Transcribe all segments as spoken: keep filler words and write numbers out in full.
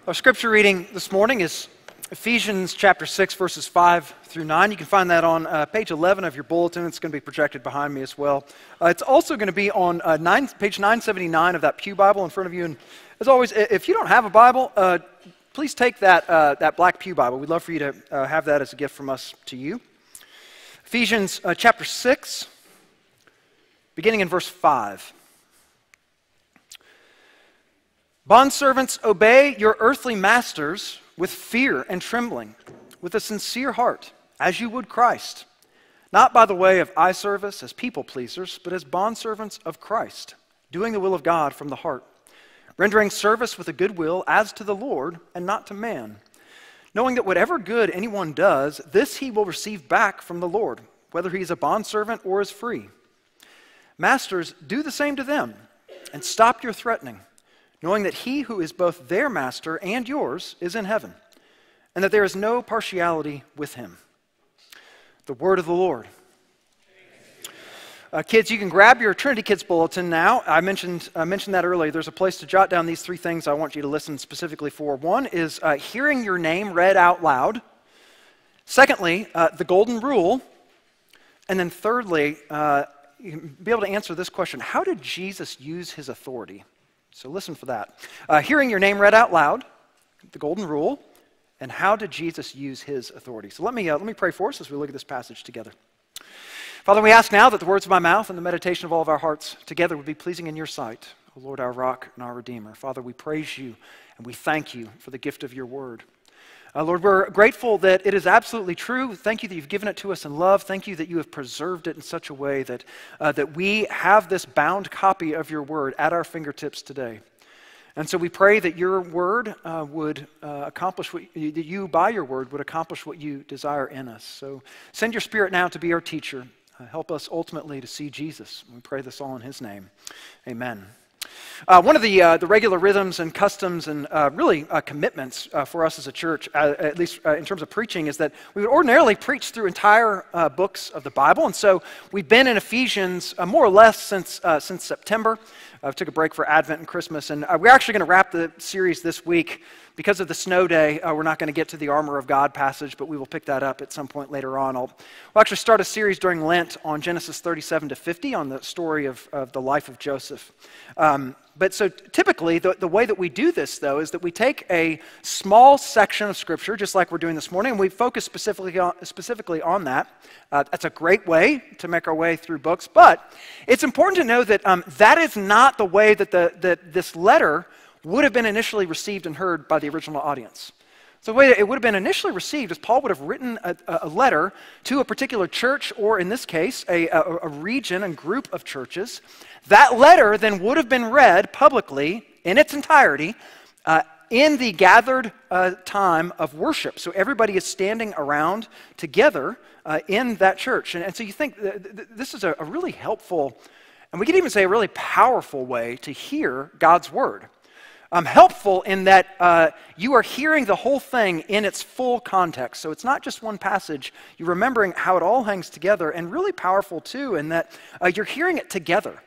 Our scripture reading this morning is Ephesians chapter six, verses five through nine. You can find that on uh, page eleven of your bulletin. It's going to be projected behind me as well. Uh, it's also going to be on uh, nine, page nine seventy-nine of that Pew Bible in front of you. And as always, if you don't have a Bible, uh, please take that, uh, that black Pew Bible. We'd love for you to uh, have that as a gift from us to you. Ephesians uh, chapter six, beginning in verse five. Bondservants, obey your earthly masters with fear and trembling, with a sincere heart, as you would Christ, not by the way of eye service as people pleasers, but as bondservants of Christ, doing the will of God from the heart, rendering service with a good will as to the Lord and not to man, knowing that whatever good anyone does, this he will receive back from the Lord, whether he is a bondservant or is free. Masters, do the same to them, and stop your threatening, knowing that he who is both their master and yours is in heaven, and that there is no partiality with him. The word of the Lord. Uh, kids, you can grab your Trinity Kids bulletin now. I mentioned, I mentioned that earlier. There's a place to jot down these three things I want you to listen specifically for. One is uh, hearing your name read out loud. Secondly, uh, the golden rule. And then thirdly, uh, you can be able to answer this question: how did Jesus use his authority? So listen for that. Uh, hearing your name read out loud, the golden rule, and how did Jesus use his authority? So let me, uh, let me pray for us as we look at this passage together. Father, we ask now that the words of my mouth and the meditation of all of our hearts together would be pleasing in your sight, O Lord, our rock and our redeemer. Father, we praise you and we thank you for the gift of your word. Uh, Lord, we're grateful that it is absolutely true. Thank you that you've given it to us in love. Thank you that you have preserved it in such a way that, uh, that we have this bound copy of your word at our fingertips today. And so we pray that your word uh, would uh, accomplish what you, that you, by your word, would accomplish what you desire in us. So send your Spirit now to be our teacher. Uh, help us ultimately to see Jesus. We pray this all in his name. Amen. Uh, one of the, uh, the regular rhythms and customs and uh, really uh, commitments uh, for us as a church, uh, at least uh, in terms of preaching, is that we would ordinarily preach through entire uh, books of the Bible. And so we've been in Ephesians uh, more or less since, uh, since September. I uh, took a break for Advent and Christmas, and uh, we're actually going to wrap the series this week. Because of the snow day, uh, we're not going to get to the armor of God passage, but we will pick that up at some point later on. I'll, we'll actually start a series during Lent on Genesis thirty-seven to fifty on the story of, of the life of Joseph. Um, but so typically, the, the way that we do this, though, is that we take a small section of Scripture, just like we're doing this morning, and we focus specifically on, specifically on that. Uh, that's a great way to make our way through books, but it's important to know that um, that is not the way that, the, that this letter would have been initially received and heard by the original audience. So the way it would have been initially received is Paul would have written a, a letter to a particular church, or in this case, a, a, a region and group of churches. That letter then would have been read publicly in its entirety uh, in the gathered uh, time of worship. So everybody is standing around together uh, in that church. And, and so you think th th this is a, a really helpful, and we could even say a really powerful way to hear God's word. Um, helpful in that uh, you are hearing the whole thing in its full context. So it's not just one passage. You're remembering how it all hangs together, and really powerful too in that uh, you're hearing it together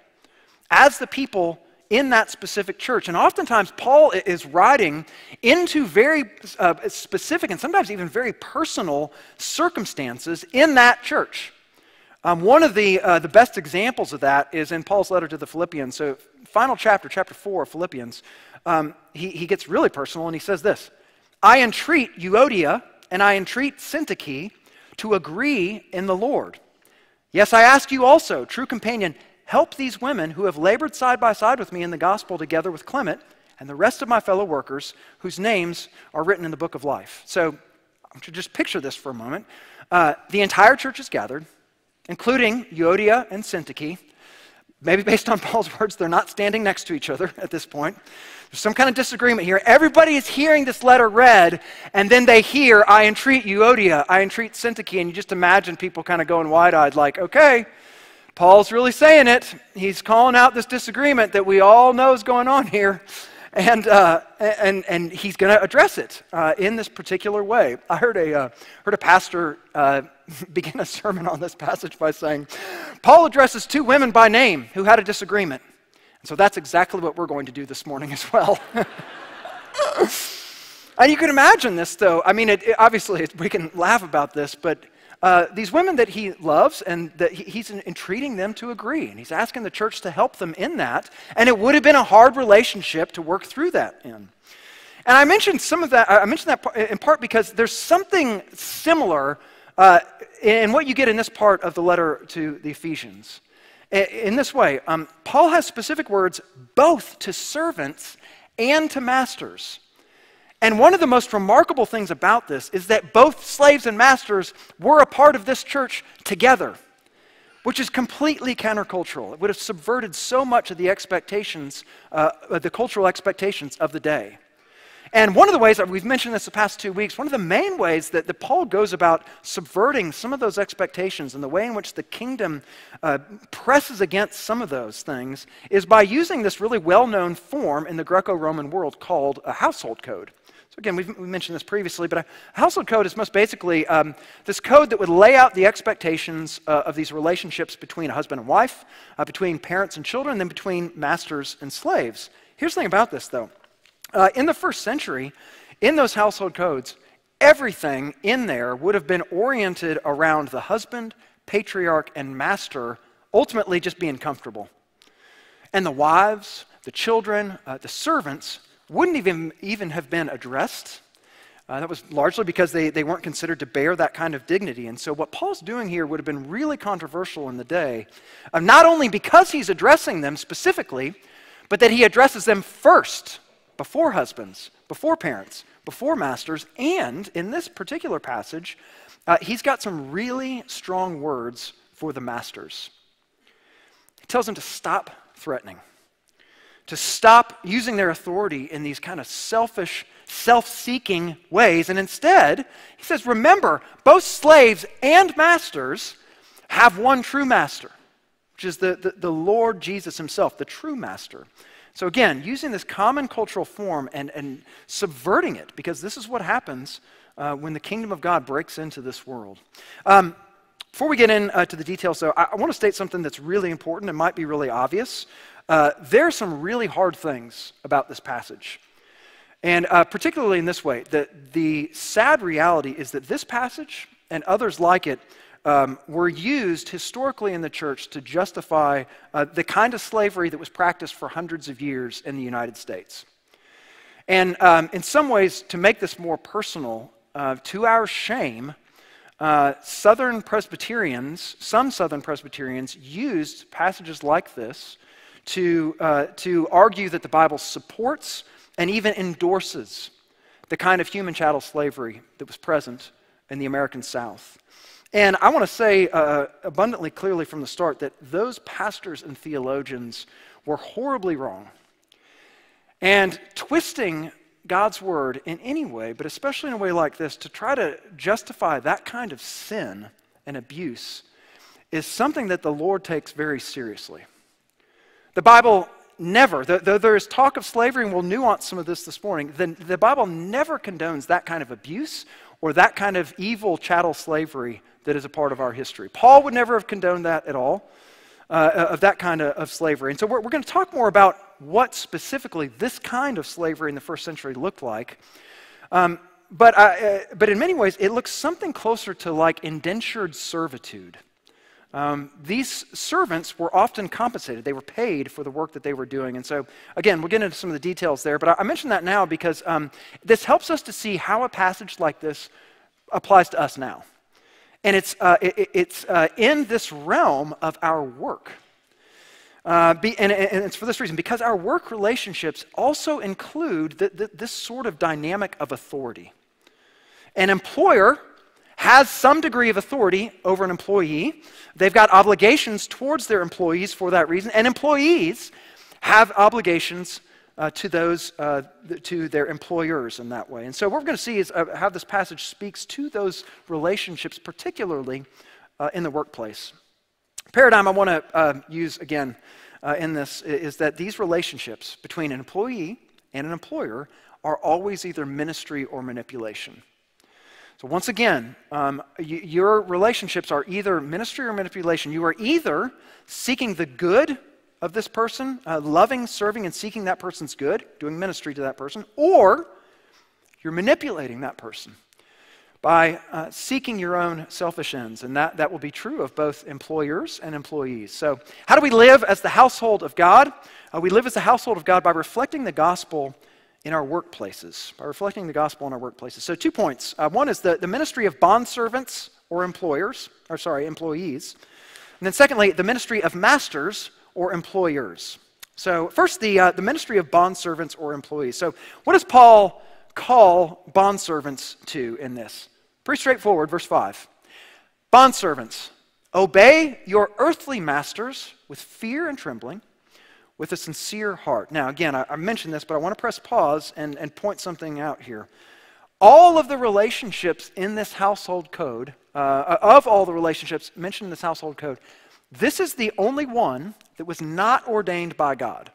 as the people in that specific church. And oftentimes Paul is writing into very uh, specific and sometimes even very personal circumstances in that church. Um, one of the, uh, the best examples of that is in Paul's letter to the Philippians. So final chapter, chapter four of Philippians, um, he, he gets really personal and he says this: I entreat Euodia and I entreat Syntyche to agree in the Lord. Yes, I ask you also, true companion, help these women who have labored side by side with me in the gospel, together with Clement and the rest of my fellow workers whose names are written in the book of life. So I want you to just picture this for a moment. Uh, the entire church is gathered, including Euodia and Syntyche. Maybe based on Paul's words, they're not standing next to each other at this point. There's some kind of disagreement here. Everybody is hearing this letter read, and then they hear, I entreat Euodia, I entreat Syntyche, and you just imagine people kind of going wide-eyed like, okay, Paul's really saying it. He's calling out this disagreement that we all know is going on here. And, uh, and, and he's going to address it uh, in this particular way. I heard a, uh, heard a pastor uh, begin a sermon on this passage by saying, Paul addresses two women by name who had a disagreement. And so that's exactly what we're going to do this morning as well. And you can imagine this, though. I mean, it, it, obviously, it, we can laugh about this, but uh, these women that he loves, and that he, he's entreating them to agree, and he's asking the church to help them in that, and it would have been a hard relationship to work through that in. And I mentioned some of that, I mentioned that in part because there's something similar uh, in what you get in this part of the letter to the Ephesians. In this way, um, Paul has specific words both to servants and to masters. And one of the most remarkable things about this is that both slaves and masters were a part of this church together, which is completely countercultural. It would have subverted so much of the expectations, uh, the cultural expectations of the day. And one of the ways that we've mentioned this the past two weeks, one of the main ways that, that Paul goes about subverting some of those expectations and the way in which the kingdom uh, presses against some of those things is by using this really well-known form in the Greco-Roman world called a household code. So again, we've we mentioned this previously, but a household code is most basically um, this code that would lay out the expectations uh, of these relationships between a husband and wife, uh, between parents and children, and then between masters and slaves. Here's the thing about this, though. Uh, in the first century, in those household codes, everything in there would have been oriented around the husband, patriarch, and master ultimately just being comfortable. And the wives, the children, uh, the servants wouldn't even, even have been addressed. Uh, that was largely because they, they weren't considered to bear that kind of dignity. And so what Paul's doing here would have been really controversial in the day, uh, not only because he's addressing them specifically, but that he addresses them first, before husbands, before parents, before masters, and in this particular passage, uh, he's got some really strong words for the masters. He tells them to stop threatening, to stop using their authority in these kind of selfish, self-seeking ways, and instead, he says, remember, both slaves and masters have one true master, which is the, the, the Lord Jesus himself, the true master. So again, using this common cultural form and, and subverting it, because this is what happens uh, when the kingdom of God breaks into this world. Um, before we get into uh, the details, though, I, I want to state something that's really important and might be really obvious. Uh, there are some really hard things about this passage. And uh, particularly in this way, the, the sad reality is that this passage and others like it Um, were used historically in the church to justify uh, the kind of slavery that was practiced for hundreds of years in the United States. And um, in some ways, to make this more personal, uh, to our shame, uh, Southern Presbyterians, some Southern Presbyterians used passages like this to, uh, to argue that the Bible supports and even endorses the kind of human chattel slavery that was present in the American South. And I want to say uh, abundantly clearly from the start that those pastors and theologians were horribly wrong. And twisting God's word in any way, but especially in a way like this, to try to justify that kind of sin and abuse is something that the Lord takes very seriously. The Bible never, though there is talk of slavery, and we'll nuance some of this this morning, the, the Bible never condones that kind of abuse or that kind of evil chattel slavery that is a part of our history. Paul would never have condoned that at all, uh, of that kind of, of slavery. And so we're, we're going to talk more about what specifically this kind of slavery in the first century looked like. Um, but, uh, but in many ways, it looks something closer to like indentured servitude. Um, these servants were often compensated. They were paid for the work that they were doing. And so, again, we'll get into some of the details there. But I, I mention that now because um, this helps us to see how a passage like this applies to us now. And it's, uh, it, it's uh, in this realm of our work. Uh, be, and, and it's for this reason, because our work relationships also include the, the, this sort of dynamic of authority. An employer has some degree of authority over an employee. They've got obligations towards their employees for that reason. And employees have obligations Uh, to those, uh, to their employers in that way. And so what we're going to see is uh, how this passage speaks to those relationships, particularly uh, in the workplace. Paradigm I want to uh, use again uh, in this is that these relationships between an employee and an employer are always either ministry or manipulation. So once again, um, y- your relationships are either ministry or manipulation. You are either seeking the good of this person, uh, loving, serving, and seeking that person's good, doing ministry to that person, or You're manipulating that person by uh, seeking your own selfish ends, and that, that will be true of both employers and employees. So how do we live as the household of God? Uh, we live as the household of God by reflecting the gospel in our workplaces, by reflecting the gospel in our workplaces. So two points. Uh, one is the, the ministry of bondservants or employers, or sorry, employees. And then secondly, the ministry of masters or employers. So first, the, uh, the ministry of bondservants or employees. So what does Paul call bondservants to in this? Pretty straightforward, verse five. Bondservants, obey your earthly masters with fear and trembling, with a sincere heart. Now, again, I, I mentioned this, but I want to press pause and, and point something out here. All of the relationships in this household code, uh, of all the relationships mentioned in this household code, this is the only one that was not ordained by God.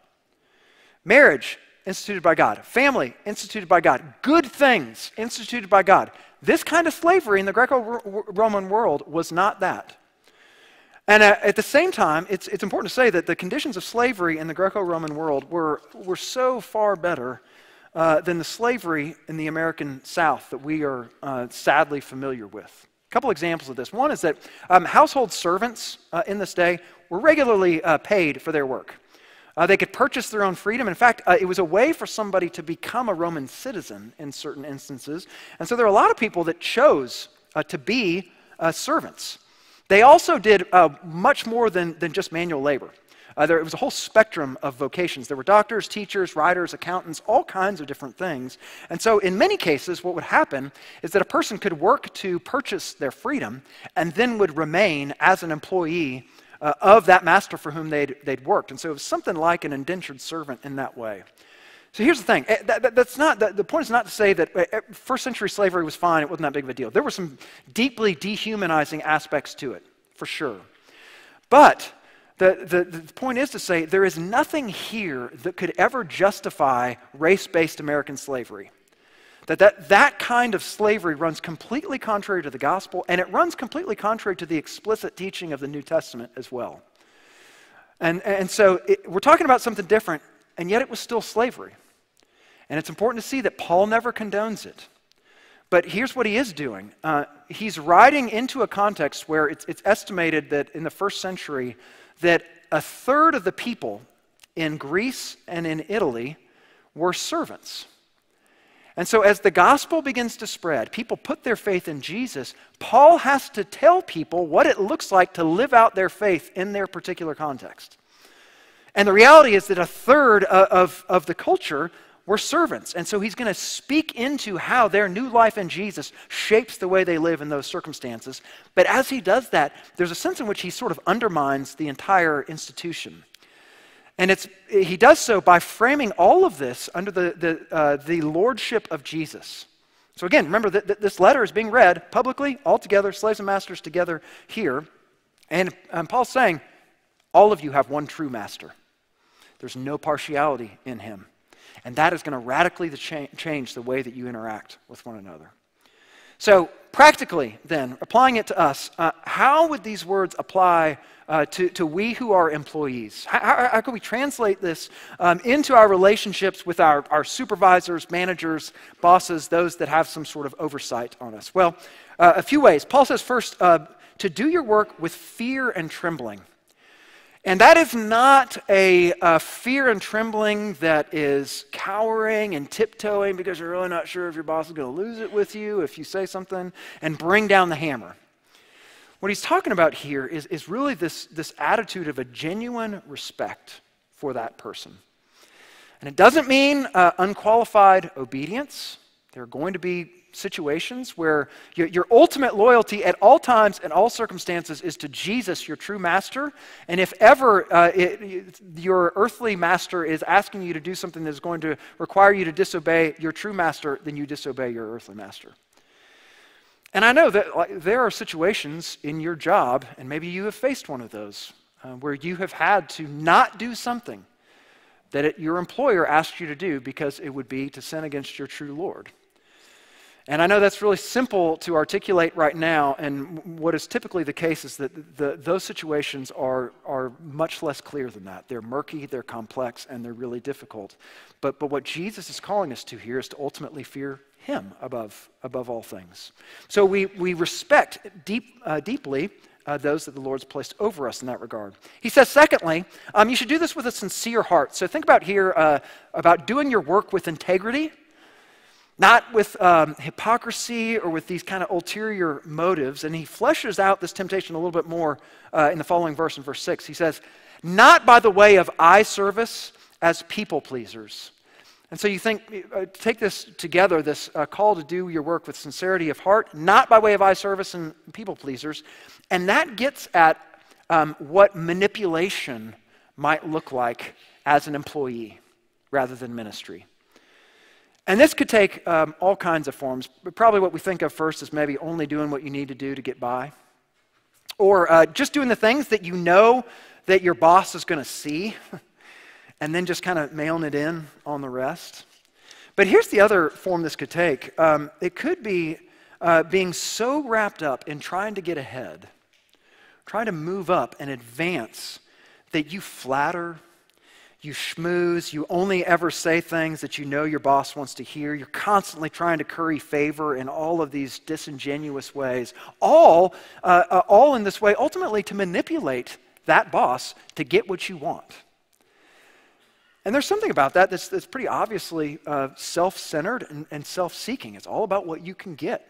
Marriage, instituted by God. Family, instituted by God. Good things, instituted by God. This kind of slavery in the Greco-Roman world was not that. And uh, at the same time, it's, it's important to say that the conditions of slavery in the Greco-Roman world were, were so far better uh, than the slavery in the American South that we are uh, sadly familiar with. A couple examples of this. One is that um, household servants uh, in this day were regularly uh, paid for their work. Uh, they could purchase their own freedom. In fact, uh, it was a way for somebody to become a Roman citizen in certain instances. And so there are a lot of people that chose uh, to be uh, servants. They also did uh, much more than, than just manual labor. Uh, there it was a whole spectrum of vocations. There were doctors, teachers, writers, accountants, all kinds of different things. And so in many cases, what would happen is that a person could work to purchase their freedom and then would remain as an employee Uh, of that master for whom they'd, they'd worked. And so it was something like an indentured servant in that way. So here's the thing. That, that, that's not, the, the point is not to say that first century slavery was fine, it wasn't that big of a deal. There were some deeply dehumanizing aspects to it, for sure. But the, the, the point is to say there is nothing here that could ever justify race-based American slavery. That, that that kind of slavery runs completely contrary to the gospel, and it runs completely contrary to the explicit teaching of the New Testament as well. And, and so it, we're talking about something different, and yet it was still slavery. And it's important to see that Paul never condones it. But here's what he is doing. Uh, he's writing into a context where it's, it's estimated that in the first century that a third of the people in Greece and in Italy were servants. And so as the gospel begins to spread, people put their faith in Jesus, Paul has to tell people what it looks like to live out their faith in their particular context. And the reality is that a third of, of the culture were servants. And so he's going to speak into how their new life in Jesus shapes the way they live in those circumstances. But as he does that, there's a sense in which he sort of undermines the entire institution. And it's, he does so by framing all of this under the, the, uh, the lordship of Jesus. So again, remember that, that this letter is being read publicly, all together, slaves and masters together here. And um, Paul's saying, all of you have one true master. There's no partiality in him. And that is going to radically cha- change the way that you interact with one another. So practically then, applying it to us, uh, how would these words apply Uh, to, to we who are employees? How, how, how can we translate this um, into our relationships with our, our supervisors, managers, bosses, those that have some sort of oversight on us? Well, uh, a few ways. Paul says first, uh, to do your work with fear and trembling. And that is not a uh, fear and trembling that is cowering and tiptoeing because you're really not sure if your boss is going to lose it with you if you say something and bring down the hammer. What he's talking about here is, is really this, this attitude of a genuine respect for that person. And it doesn't mean uh, unqualified obedience. There are going to be situations where your, your ultimate loyalty at all times and all circumstances is to Jesus, your true master. And if ever uh, it, your earthly master is asking you to do something that is going to require you to disobey your true master, then you disobey your earthly master. And I know that like, there are situations in your job, and maybe you have faced one of those, uh, where you have had to not do something that it, your employer asked you to do because it would be to sin against your true Lord. And I know that's really simple to articulate right now, and what is typically the case is that the, those situations are, are much less clear than that. They're murky, they're complex, and they're really difficult. But, but what Jesus is calling us to here is to ultimately fear him above, above all things. So we, we respect deep, uh, deeply uh, those that the Lord's placed over us in that regard. He says, secondly, um, you should do this with a sincere heart. So think about here uh, about doing your work with integrity, not with um, hypocrisy or with these kind of ulterior motives. And he fleshes out this temptation a little bit more uh, in the following verse, in verse six. He says, not by the way of eye service as people pleasers. And so you think, uh, take this together, this uh, call to do your work with sincerity of heart, not by way of eye service and people pleasers. And that gets at um, what manipulation might look like as an employee rather than ministry. And this could take um, all kinds of forms, but probably what we think of first is maybe only doing what you need to do to get by. Or uh, just doing the things that you know that your boss is going to see, and then just kind of mailing it in on the rest. But here's the other form this could take. Um, it could be uh, being so wrapped up in trying to get ahead, trying to move up and advance, that you flatter, you schmooze, you only ever say things that you know your boss wants to hear. You're constantly trying to curry favor in all of these disingenuous ways, all, uh, uh, all in this way ultimately to manipulate that boss to get what you want. And there's something about that that's, that's pretty obviously uh, self-centered and, and self-seeking. It's all about what you can get.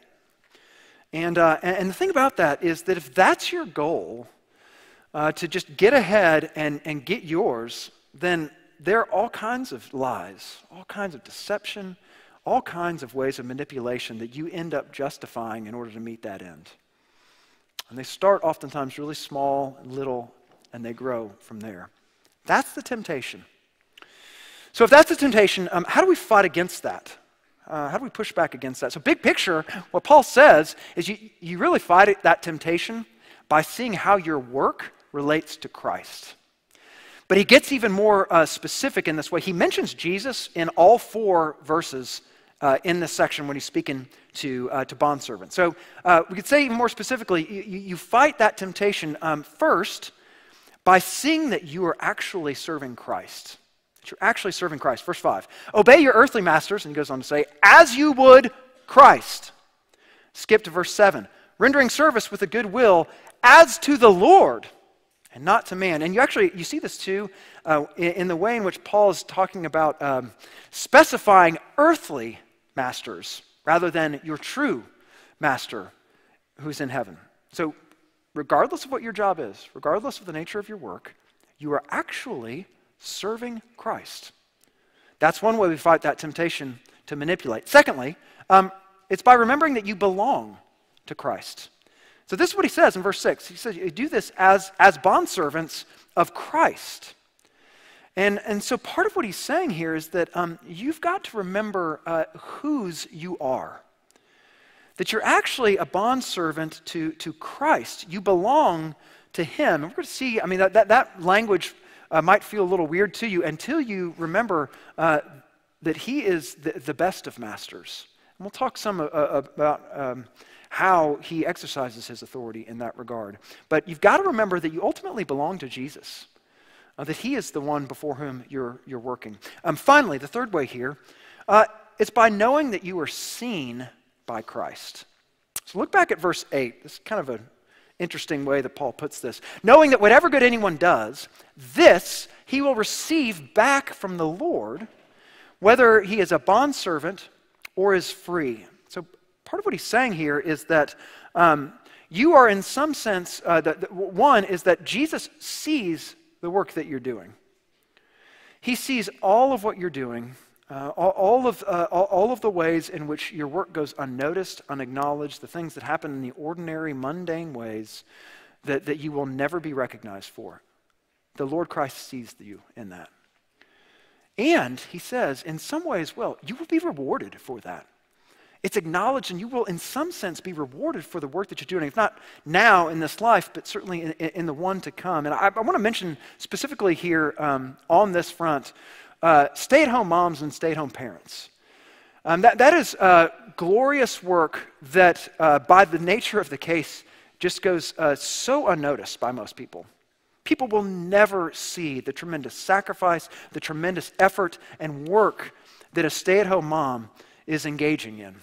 And, uh, and, and the thing about that is that if that's your goal, uh, to just get ahead and, and get yours, then there are all kinds of lies, all kinds of deception, all kinds of ways of manipulation that you end up justifying in order to meet that end. And they start oftentimes really small and little, and they grow from there. That's the temptation. So if that's the temptation, um, how do we fight against that? Uh, how do we push back against that? So big picture, what Paul says is you, you really fight it, that temptation by seeing how your work relates to Christ. But he gets even more uh, specific in this way. He mentions Jesus in all four verses uh, in this section when he's speaking to, uh, to bondservants. So uh, we could say even more specifically, you, you fight that temptation um, first by seeing that you are actually serving Christ. That you're actually serving Christ. Verse five, obey your earthly masters, and he goes on to say, as you would Christ. Skip to verse seven, rendering service with a good will as to the Lord, and not to man. And you actually, you see this too uh, in, in the way in which Paul is talking about um, specifying earthly masters rather than your true master who's in heaven. So regardless of what your job is, regardless of the nature of your work, you are actually serving Christ. That's one way we fight that temptation to manipulate. Secondly, um, it's by remembering that you belong to Christ. So this is what he says in verse six. He says, you do this as, as bondservants of Christ. And, and so part of what he's saying here is that um, you've got to remember uh, whose you are. That you're actually a bondservant to, to Christ. You belong to him. And we're going to see, I mean, that, that, that language uh, might feel a little weird to you until you remember uh, that he is the, the best of masters. And we'll talk some uh, about um, how he exercises his authority in that regard. But you've got to remember that you ultimately belong to Jesus, uh, that he is the one before whom you're, you're working. Um, finally, the third way here, uh, it's by knowing that you are seen by Christ. So look back at verse eight. This is kind of an interesting way that Paul puts this. Knowing that whatever good anyone does, this he will receive back from the Lord, whether he is a bondservant or is free. So part of what he's saying here is that um, you are in some sense, uh, that, that one is that Jesus sees the work that you're doing. He sees all of what you're doing, uh, all, all, of, uh, all, all of the ways in which your work goes unnoticed, unacknowledged, the things that happen in the ordinary, mundane ways that, that you will never be recognized for. The Lord Christ sees you in that. And he says, in some ways, well, you will be rewarded for that. It's acknowledged, and you will, in some sense, be rewarded for the work that you're doing. If not now in this life, but certainly in, in the one to come. And I, I want to mention specifically here um, on this front, uh, stay-at-home moms and stay-at-home parents. Um, that, that is uh, glorious work that, uh, by the nature of the case, just goes uh, so unnoticed by most people. People will never see the tremendous sacrifice, the tremendous effort and work that a stay-at-home mom is engaging in.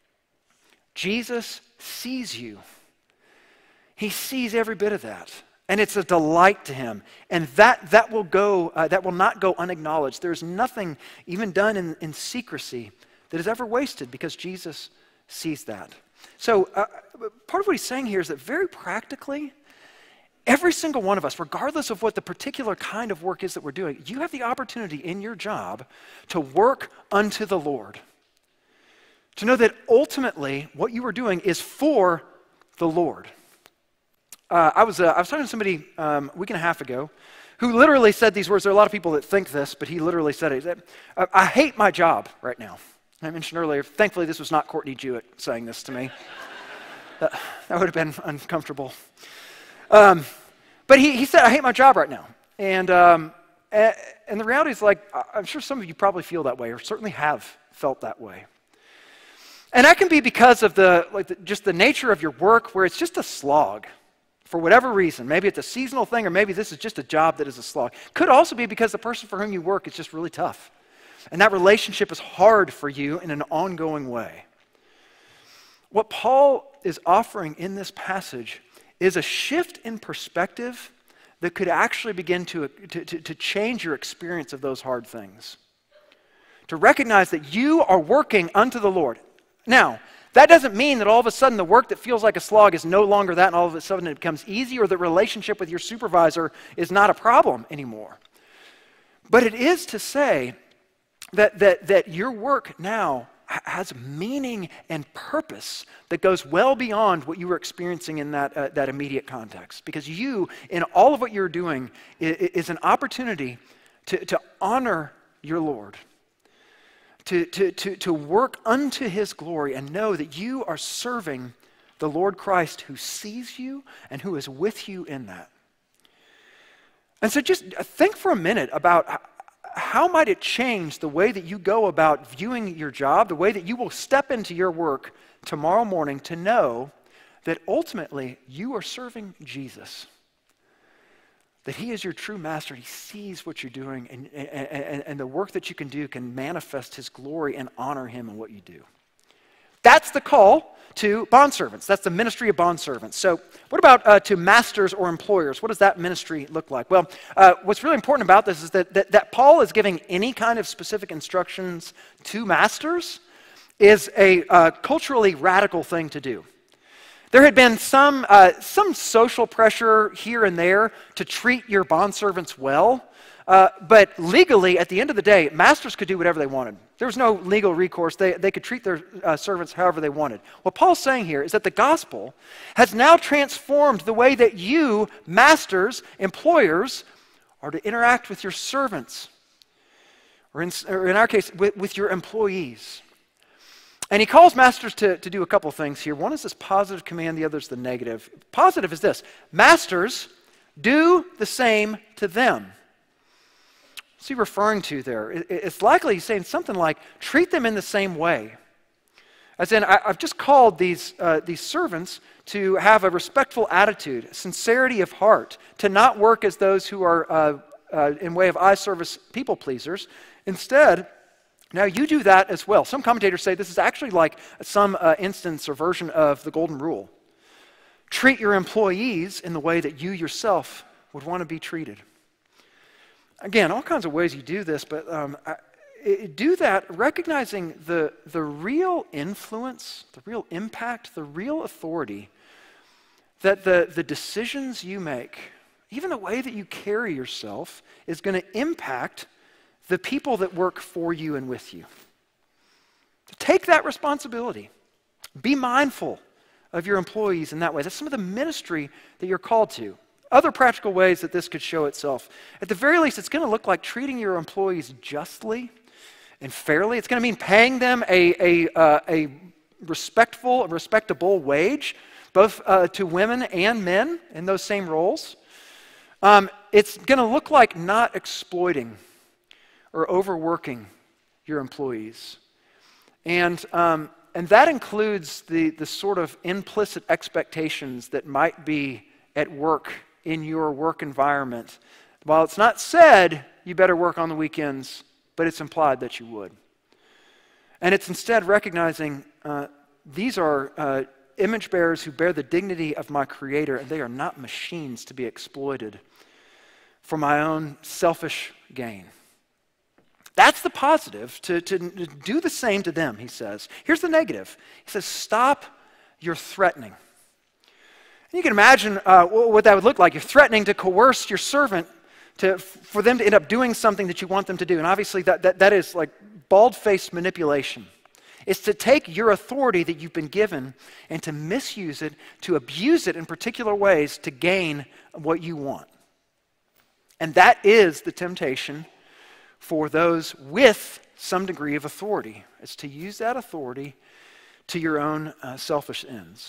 Jesus sees you. He sees every bit of that. And it's a delight to him. And that, that, will, go, uh, that will not go unacknowledged. There's nothing even done in, in secrecy that is ever wasted because Jesus sees that. So uh, part of what he's saying here is that very practically, every single one of us, regardless of what the particular kind of work is that we're doing, you have the opportunity in your job to work unto the Lord. To know that ultimately what you are doing is for the Lord. Uh, I, was, uh, I was talking to somebody um, a week and a half ago who literally said these words. There are a lot of people that think this, but he literally said it. He said, I, I hate my job right now. I mentioned earlier, thankfully this was not Courtney Jewett saying this to me. that, that would have been uncomfortable. Um, but he, he said, I hate my job right now. And, um, and, and the reality is, like, I'm sure some of you probably feel that way or certainly have felt that way. And that can be because of the, like the, just the nature of your work, where it's just a slog. For whatever reason, maybe it's a seasonal thing, or maybe this is just a job that is a slog. Could also be because the person for whom you work is just really tough. And that relationship is hard for you in an ongoing way. What Paul is offering in this passage is a shift in perspective that could actually begin to, to, to, to change your experience of those hard things. To recognize that you are working unto the Lord. Now, that doesn't mean that all of a sudden the work that feels like a slog is no longer that, and all of a sudden it becomes easy, or the relationship with your supervisor is not a problem anymore. But it is to say that, that, that your work now has meaning and purpose that goes well beyond what you were experiencing in that, uh, that immediate context. Because you, in all of what you're doing, is, is an opportunity to, to honor your Lord. To, to, to, to work unto his glory and know that you are serving the Lord Christ, who sees you and who is with you in that. And so just think for a minute about how, how might it change the way that you go about viewing your job, the way that you will step into your work tomorrow morning, to know that ultimately you are serving Jesus. That he is your true master. He sees what you're doing, and, and, and the work that you can do can manifest his glory and honor him in what you do. That's the call to bondservants. That's the ministry of bondservants. So what about uh, to masters or employers? What does that ministry look like? Well, uh, what's really important about this is that, that, that Paul is giving any kind of specific instructions to masters is a uh, culturally radical thing to do. There had been some, uh, some social pressure here and there to treat your bondservants well, uh, but legally, at the end of the day, masters could do whatever they wanted. There was no legal recourse. They, they could treat their uh, servants however they wanted. What Paul's saying here is that the gospel has now transformed the way that you, masters, employers, are to interact with your servants, or in, or in our case, with, with your employees. And he calls masters to, to do a couple things here. One is this positive command, the other is the negative. Positive is this: masters, do the same to them. What's he referring to there? It, it's likely he's saying something like, treat them in the same way. As in, I, I've just called these, uh, these servants to have a respectful attitude, sincerity of heart, to not work as those who are uh, uh, in way of eye service people pleasers. Instead, now you do that as well. Some commentators say this is actually like some uh, instance or version of the golden rule. Treat your employees in the way that you yourself would want to be treated. Again, all kinds of ways you do this, but um, I, it, do that recognizing the, the real influence, the real impact, the real authority that the, the decisions you make, even the way that you carry yourself, is going to impact the people that work for you and with you. Take that responsibility. Be mindful of your employees in that way. That's some of the ministry that you're called to. Other practical ways that this could show itself. At the very least, it's going to look like treating your employees justly and fairly. It's going to mean paying them a, a, uh, a respectful, a respectable wage, both uh, to women and men in those same roles. Um, it's going to look like not exploiting or overworking your employees. And, um, and that includes the, the sort of implicit expectations that might be at work in your work environment. While it's not said you better work on the weekends, but it's implied that you would. And it's instead recognizing uh, these are uh, image bearers who bear the dignity of my Creator, and they are not machines to be exploited for my own selfish gain. That's the positive, to, to, to do the same to them, he says. Here's the negative. He says, stop your threatening. And you can imagine uh, what that would look like. You're threatening to coerce your servant to, for them to end up doing something that you want them to do. And obviously that, that, that is like bald-faced manipulation. It's to take your authority that you've been given and to misuse it, to abuse it in particular ways to gain what you want. And that is the temptation for those with some degree of authority. It's to use that authority to your own uh, selfish ends.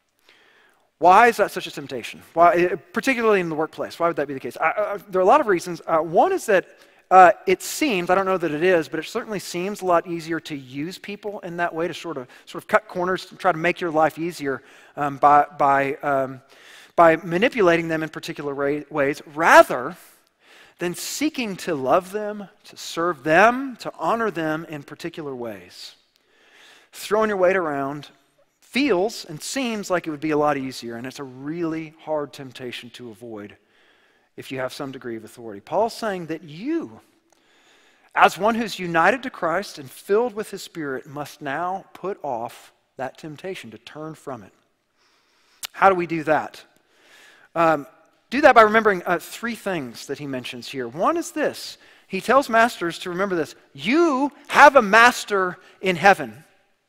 Why is that such a temptation? Why, particularly in the workplace? Why would that be the case? I, I, there are a lot of reasons. Uh, one is that uh, it seems, I don't know that it is, but it certainly seems a lot easier to use people in that way, to sort of sort of cut corners, to try to make your life easier um, by, by, um, by manipulating them in particular way, ways, rather than seeking to love them, to serve them, to honor them in particular ways. Throwing your weight around feels and seems like it would be a lot easier, and it's a really hard temptation to avoid if you have some degree of authority. Paul's saying that you, as one who's united to Christ and filled with his Spirit, must now put off that temptation to turn from it. How do we do that? Um, do that by remembering uh, three things that he mentions here. One is this. He tells masters to remember this. You have a master in heaven,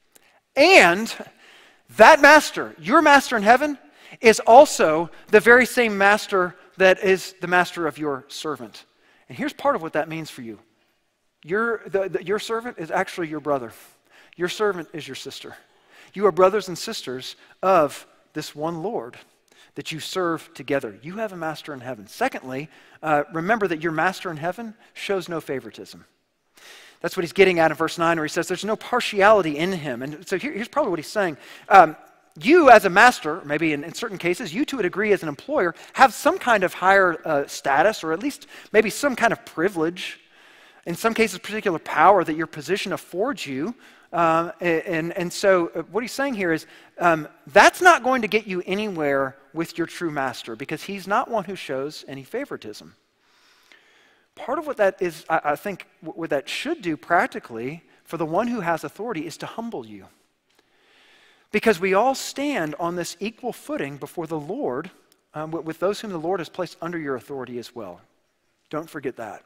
and that master, your master in heaven, is also the very same master that is the master of your servant. And here's part of what that means for you. Your, the, the, your servant is actually your brother. Your servant is your sister. You are brothers and sisters of this one Lord that you serve together. You have a master in heaven. Secondly, uh, remember that your master in heaven shows no favoritism. That's what he's getting at in verse nine, where he says there's no partiality in him. And so here, here's probably what he's saying. Um, you as a master, maybe in, in certain cases, you to a degree as an employer, have some kind of higher uh, status, or at least maybe some kind of privilege, in some cases particular power that your position affords you. Um, and, and so what he's saying here is um, that's not going to get you anywhere with your true master, because he's not one who shows any favoritism. Part of what that is, I, I think, what that should do practically for the one who has authority is to humble you. Because we all stand on this equal footing before the Lord, um, with, with those whom the Lord has placed under your authority as well. Don't forget that.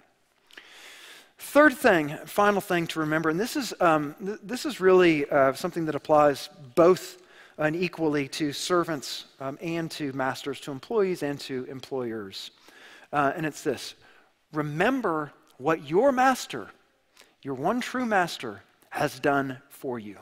Third thing, final thing to remember, and this is, um, th this is really uh, something that applies both and equally to servants um, and to masters, to employees and to employers. Uh, and it's this. Remember what your master, your one true master, has done for you.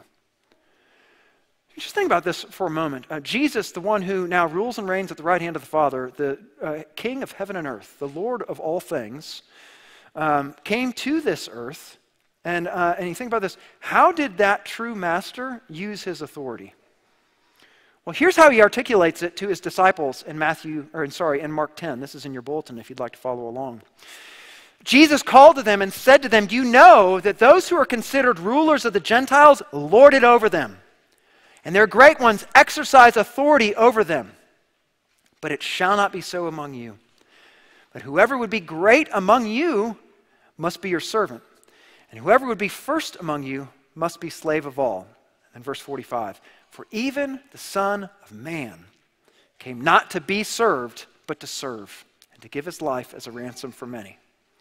Just think about this for a moment. Uh, Jesus, the one who now rules and reigns at the right hand of the Father, the uh, King of heaven and earth, the Lord of all things, um, came to this earth. And, uh, and you think about this, how did that true master use his authority? Well, here's how he articulates it to his disciples in Matthew, or in, sorry, in Mark ten. This is in your bulletin if you'd like to follow along. Jesus called to them and said to them, you know that those who are considered rulers of the Gentiles lord it over them, and their great ones exercise authority over them. But it shall not be so among you. But whoever would be great among you must be your servant, and whoever would be first among you must be slave of all. And verse forty-five, for even the Son of Man came not to be served, but to serve, and to give his life as a ransom for many.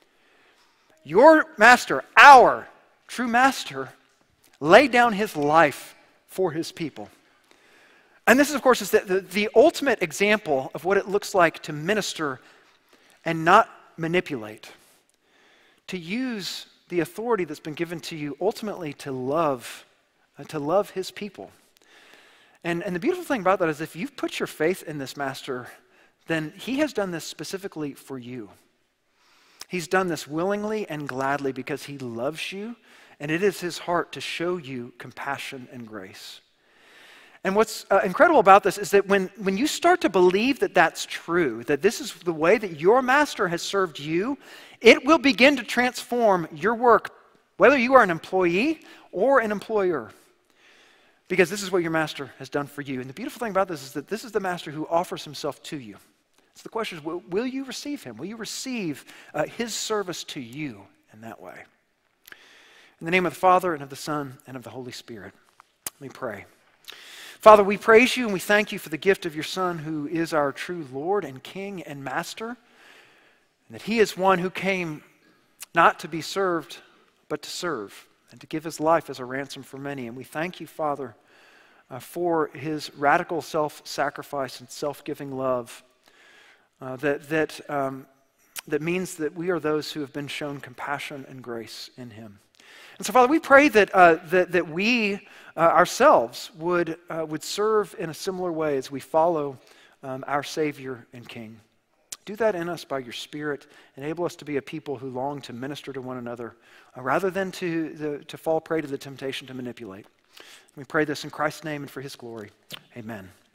Your master, our true master, laid down his life for his people. And this, of course, is the, the, the ultimate example of what it looks like to minister and not manipulate. To use the authority that's been given to you ultimately to love, uh, to love his people. And, and the beautiful thing about that is if you've put your faith in this master, then he has done this specifically for you. He's done this willingly and gladly because he loves you and it is his heart to show you compassion and grace. And what's uh, incredible about this is that when, when you start to believe that that's true, that this is the way that your master has served you, it will begin to transform your work, whether you are an employee or an employer, because this is what your master has done for you. And the beautiful thing about this is that this is the master who offers himself to you. So the question is, will, will you receive him? Will you receive uh, his service to you in that way? In the name of the Father, and of the Son, and of the Holy Spirit, let me pray. Father, we praise you and we thank you for the gift of your Son, who is our true Lord and King and Master, and that he is one who came not to be served, but to serve, and to give his life as a ransom for many. And we thank you, Father, uh, for his radical self-sacrifice and self-giving love uh, that, that, um, that means that we are those who have been shown compassion and grace in him. And so, Father, we pray that, uh, that, that we uh, ourselves would, uh, would serve in a similar way as we follow um, our Savior and King. Do that in us by your Spirit. Enable us to be a people who long to minister to one another uh, rather than to, the, to fall prey to the temptation to manipulate. We pray this in Christ's name and for his glory. Amen.